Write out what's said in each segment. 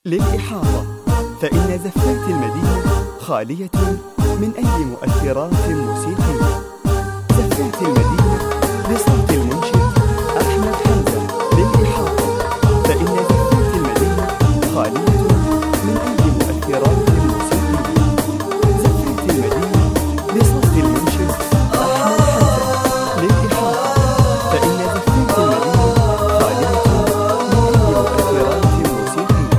للإحاطة، فإن زفات المدينة خالية من أي مؤثرات موسيقية. زفات المدينة بصوت المنشد أحمد حمزة. للإحاطة، فإن زفات المدينة خالية من أي مؤثرات موسيقية. زفات المدينة بصوت المنشد أحمد حمزة. للإحاطة، فإن زفات المدينة خالية من أي مؤثرات موسيقية.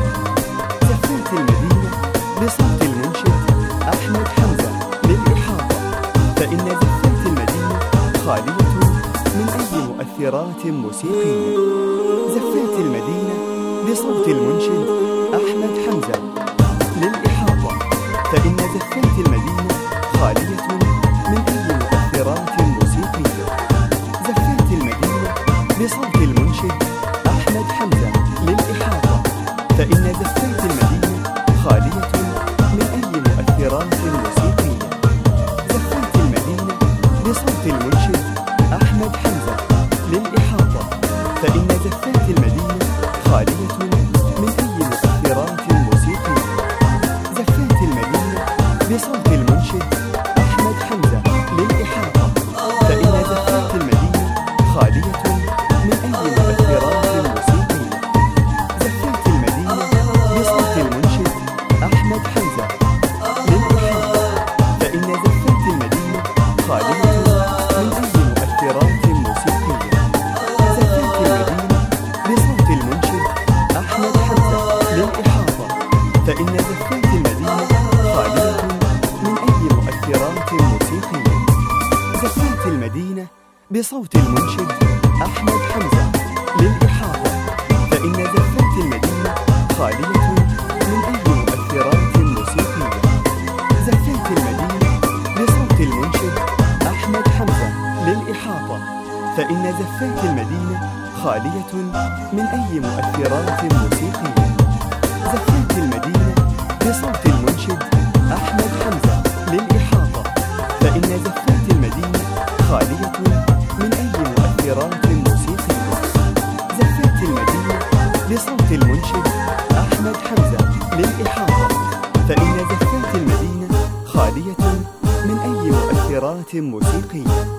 زفات المدينة بصوت المنشد أحمد حمزة. للإحاطة، فإن زفات المدينة خالية من أي مؤثرات موسيقية. زفات المدينة بصوت المنشد أحمد حمزة. للإحاطة، فإن زفات المدينة خالية من أي مؤثرات موسيقية. زفات المدينة بصوت المنشد أحمد حمزة. للإحاطة، فإن زفات المدينة خالية من أي مؤثرات موسيقية. زفات المدينة بصوت المنشد أحمد حمزة. للإحاطة، فإن زفات المدينة خالية من أي مؤثرات موسيقية. زفات المدينة بصوت المنشد أحمد حمزة. للإحاطة، فإن زفات المدينة خالية من أي مؤثرات موسيقية. زفات المدينة بصوت المنشد أحمد حمزة. للإحاطة، فإن زفات المدينة خالية من أي مؤثرات موسيقية. زفات المدينة بصوت المنشد أحمد حمزة. للإحاطة، فإن زفات المدينة خالية من أي مؤثرات موسيقية. زفات المدينة بصوت المنشد أحمد حمزة. للإحاطة، فإن زفات المدينة خالية من أي مؤثرات موسيقية. زفات المدينة بصوت المنشد أحمد حمزة. للإحاطة، فإن زفات المدينة خالية من أي مؤثرات موسيقية. زفات المدينة بصوت المنشد أحمد حمزة. للإحاطة، فإن زفات المدينة خالية من أي مؤثرات موسيقية. زفات المدينة بصوت المنشد أحمد حمزة. للإحاطة، فإن زفات المدينة خالية من أي مؤثرات موسيقية.